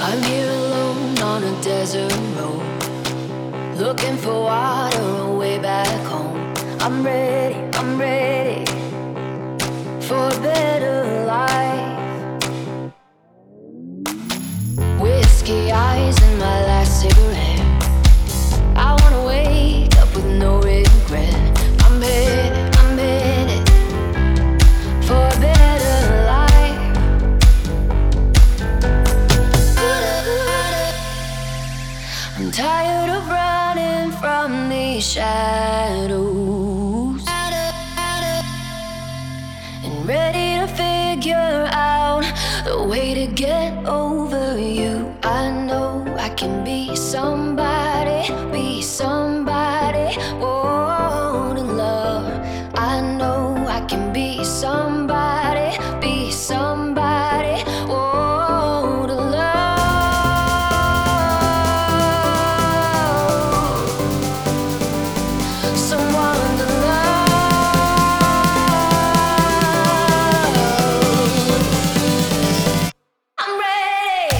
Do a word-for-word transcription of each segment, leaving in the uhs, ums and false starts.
I'm here alone on a desert road, looking for water away back home. I'm ready, I'm ready for a better life. Whiskey eyes and my last cigarette. I wanna wake up with no regret. I'm headed, I'm headed for a better life. I'm tired of running from these shadows and ready to figure out the way to get over you. I know I can be somebody, be somebody, oh, to love. I know I can be somebody, be somebody, oh, to love. Someone to love. I'm ready.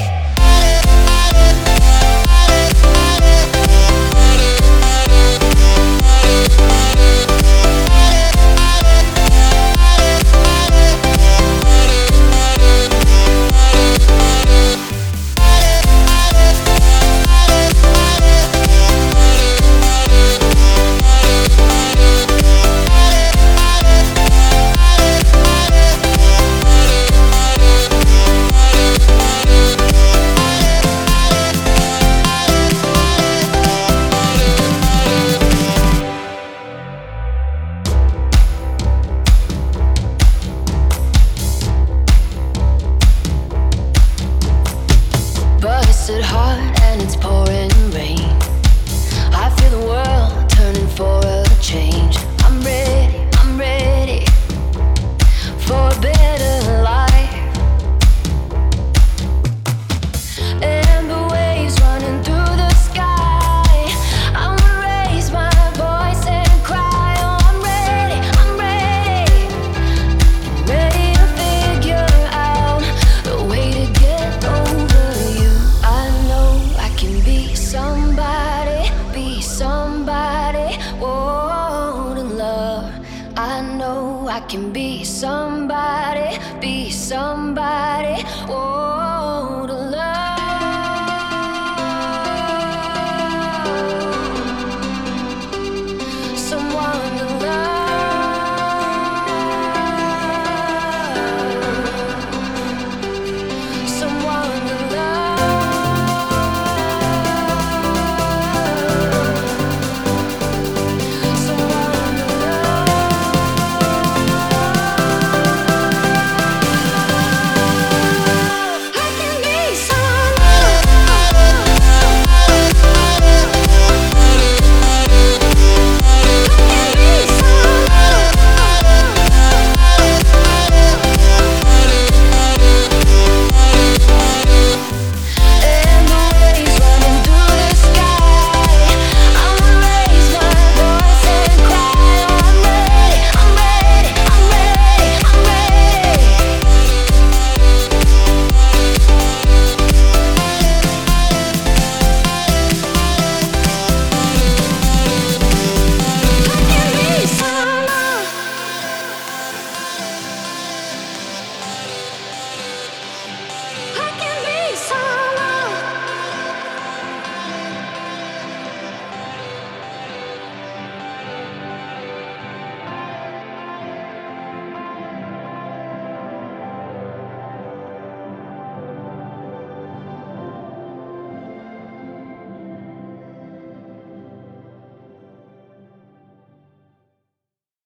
Busted heart and it's pouring rain. I feel the world turning for a change. I'm ready, I'm ready for a better life. Amber waves running through the sky. I wanna raise my voice and cry. Oh, I'm ready, I'm ready, ready to figure out the way to get over you. I know I can be somebody, be somebody, oh, to love. I know I can be somebody, be somebody,